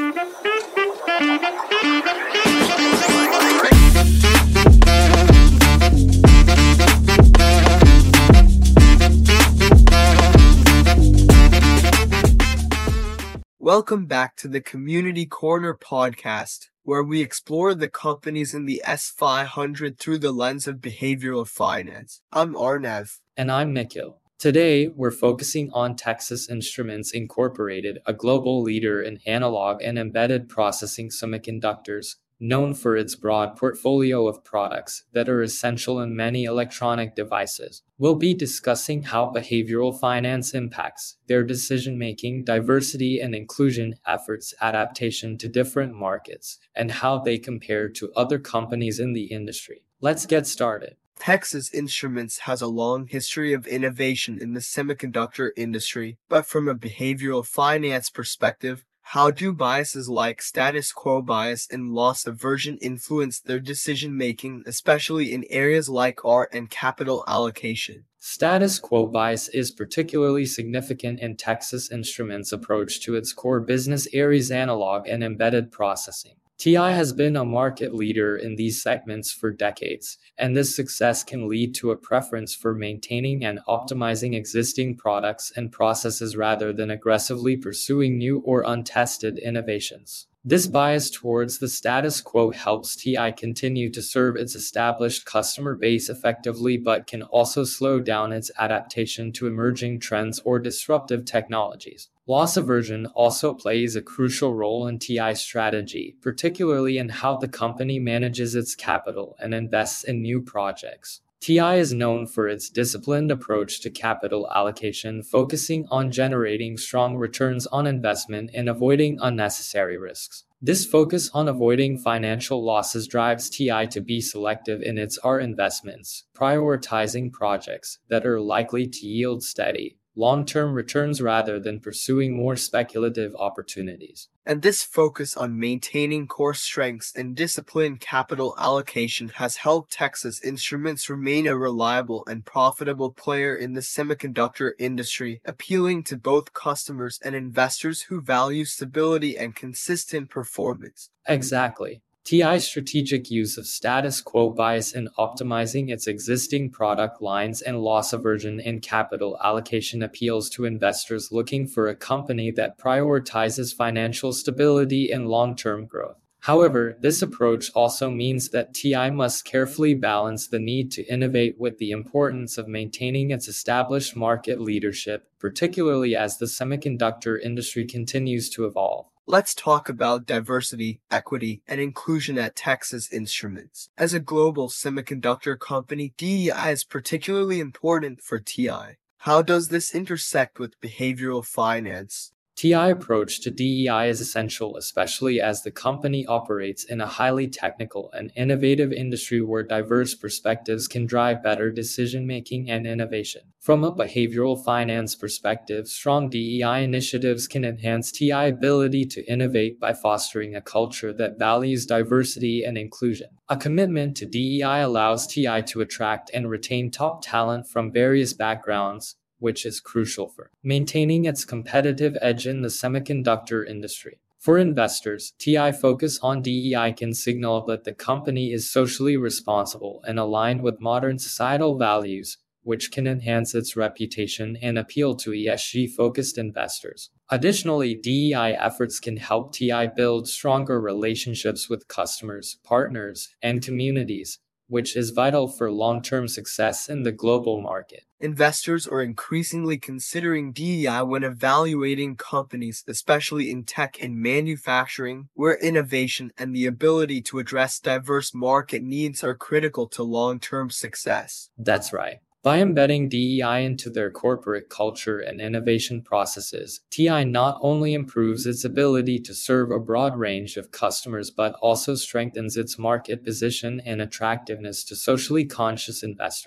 Welcome back to the Community Corner podcast, where we explore the companies in the S500 through the lens of behavioral finance. I'm Arnav. And I'm Nikhil. Today, we're focusing on Texas Instruments Incorporated, a global leader in analog and embedded processing semiconductors, known for its broad portfolio of products that are essential in many electronic devices. We'll be discussing how behavioral finance impacts their decision-making, diversity and inclusion efforts, adaptation to different markets, and how they compare to other companies in the industry. Let's get started. Texas Instruments has a long history of innovation in the semiconductor industry, but from a behavioral finance perspective, how do biases like status quo bias and loss aversion influence their decision-making, especially in areas like art and capital allocation? Status quo bias is particularly significant in Texas Instruments' approach to its core business areas, analog and embedded processing. TI has been a market leader in these segments for decades, and this success can lead to a preference for maintaining and optimizing existing products and processes rather than aggressively pursuing new or untested innovations. This bias towards the status quo helps TI continue to serve its established customer base effectively, but can also slow down its adaptation to emerging trends or disruptive technologies. Loss aversion also plays a crucial role in TI's strategy, particularly in how the company manages its capital and invests in new projects. TI is known for its disciplined approach to capital allocation, focusing on generating strong returns on investment and avoiding unnecessary risks. This focus on avoiding financial losses drives TI to be selective in its R investments, prioritizing projects that are likely to yield steady, long-term returns rather than pursuing more speculative opportunities. And this focus on maintaining core strengths and disciplined capital allocation has helped Texas Instruments remain a reliable and profitable player in the semiconductor industry, appealing to both customers and investors who value stability and consistent performance. Exactly. TI's strategic use of status quo bias in optimizing its existing product lines and loss aversion in capital allocation appeals to investors looking for a company that prioritizes financial stability and long-term growth. However, this approach also means that TI must carefully balance the need to innovate with the importance of maintaining its established market leadership, particularly as the semiconductor industry continues to evolve. Let's talk about diversity, equity, and inclusion at Texas Instruments. As a global semiconductor company, DEI is particularly important for TI. How does this intersect with behavioral finance? TI approach to DEI is essential, especially as the company operates in a highly technical and innovative industry where diverse perspectives can drive better decision-making and innovation. From a behavioral finance perspective, strong DEI initiatives can enhance TI ability to innovate by fostering a culture that values diversity and inclusion. A commitment to DEI allows TI to attract and retain top talent from various backgrounds, which is crucial for maintaining its competitive edge in the semiconductor industry. For investors, TI focus on DEI can signal that the company is socially responsible and aligned with modern societal values, which can enhance its reputation and appeal to ESG-focused investors. Additionally, DEI efforts can help TI build stronger relationships with customers, partners, and communities, which is vital for long-term success in the global market. Investors are increasingly considering DEI when evaluating companies, especially in tech and manufacturing, where innovation and the ability to address diverse market needs are critical to long-term success. That's right. By embedding DEI into their corporate culture and innovation processes, TI not only improves its ability to serve a broad range of customers but also strengthens its market position and attractiveness to socially conscious investors.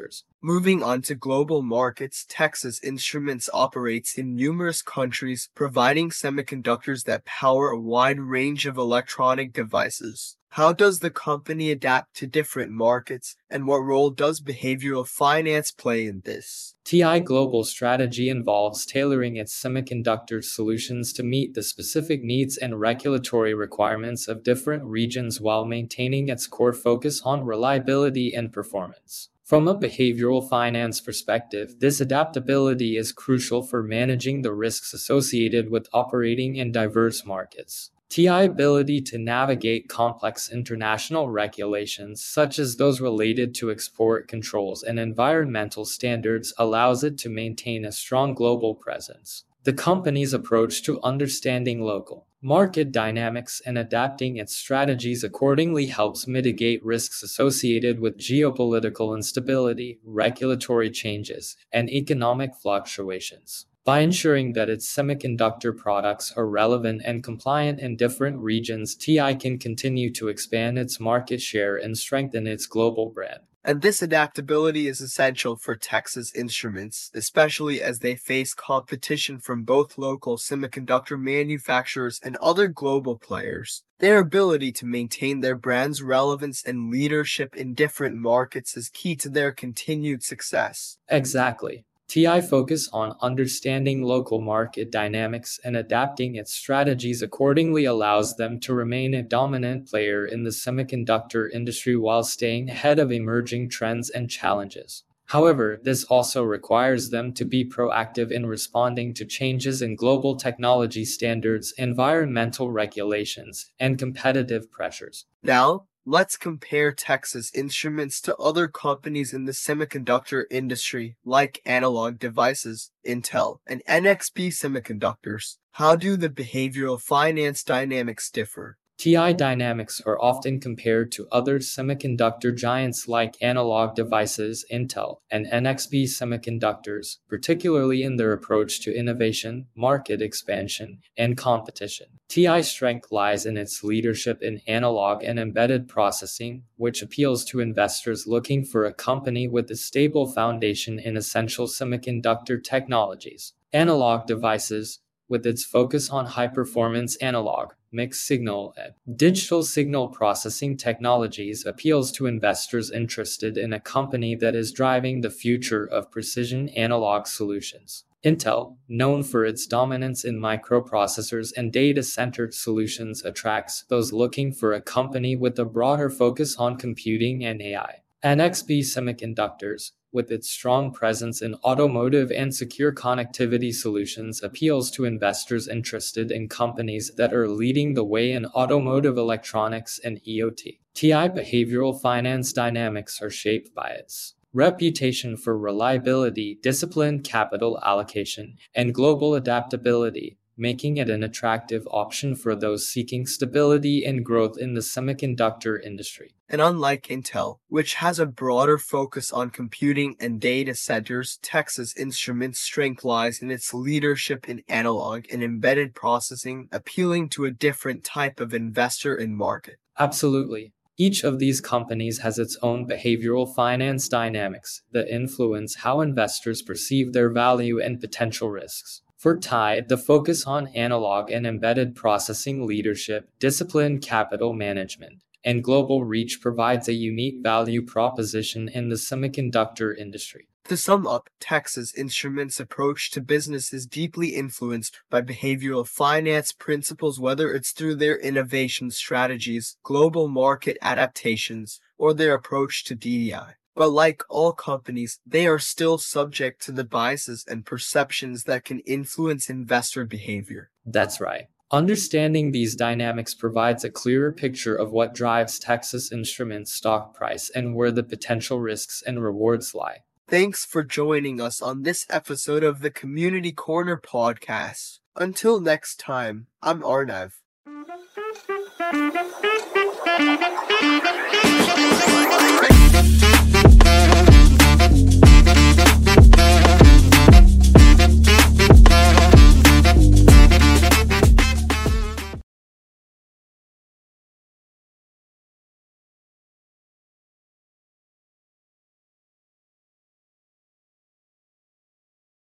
Moving on to global markets, Texas Instruments operates in numerous countries, providing semiconductors that power a wide range of electronic devices. How does the company adapt to different markets, and what role does behavioral finance play in this? TI Global strategy involves tailoring its semiconductor solutions to meet the specific needs and regulatory requirements of different regions while maintaining its core focus on reliability and performance. From a behavioral finance perspective, this adaptability is crucial for managing the risks associated with operating in diverse markets. TI's ability to navigate complex international regulations, such as those related to export controls and environmental standards, allows it to maintain a strong global presence. The company's approach to understanding local market dynamics and adapting its strategies accordingly helps mitigate risks associated with geopolitical instability, regulatory changes, and economic fluctuations. By ensuring that its semiconductor products are relevant and compliant in different regions, TI can continue to expand its market share and strengthen its global brand. And this adaptability is essential for Texas Instruments, especially as they face competition from both local semiconductor manufacturers and other global players. Their ability to maintain their brand's relevance and leadership in different markets is key to their continued success. Exactly. TI focus on understanding local market dynamics and adapting its strategies accordingly allows them to remain a dominant player in the semiconductor industry while staying ahead of emerging trends and challenges. However, this also requires them to be proactive in responding to changes in global technology standards, environmental regulations, and competitive pressures. Now, let's compare Texas Instruments to other companies in the semiconductor industry like Analog Devices, Intel, and NXP Semiconductors. How do the behavioral finance dynamics differ? TI dynamics are often compared to other semiconductor giants like Analog Devices, Intel, and NXP Semiconductors, particularly in their approach to innovation, market expansion, and competition. TI's strength lies in its leadership in analog and embedded processing, which appeals to investors looking for a company with a stable foundation in essential semiconductor technologies. Analog Devices, with its focus on high-performance analog, mixed signal, and digital signal processing technologies, appeals to investors interested in a company that is driving the future of precision analog solutions. Intel, known for its dominance in microprocessors and data-centered solutions, attracts those looking for a company with a broader focus on computing and AI. NXP Semiconductors, with its strong presence in automotive and secure connectivity solutions, appeals to investors interested in companies that are leading the way in automotive electronics and IoT. TI behavioral finance dynamics are shaped by its reputation for reliability, disciplined capital allocation, and global adaptability, making it an attractive option for those seeking stability and growth in the semiconductor industry. And unlike Intel, which has a broader focus on computing and data centers, Texas Instruments' strength lies in its leadership in analog and embedded processing, appealing to a different type of investor and market. Absolutely. Each of these companies has its own behavioral finance dynamics that influence how investors perceive their value and potential risks. For TI, the focus on analog and embedded processing leadership, disciplined capital management, and global reach provides a unique value proposition in the semiconductor industry. To sum up, Texas Instruments' approach to business is deeply influenced by behavioral finance principles, whether it's through their innovation strategies, global market adaptations, or their approach to DEI. But like all companies, they are still subject to the biases and perceptions that can influence investor behavior. That's right. Understanding these dynamics provides a clearer picture of what drives Texas Instruments' stock price and where the potential risks and rewards lie. Thanks for joining us on this episode of the Community Corner podcast. Until next time, I'm Arnav.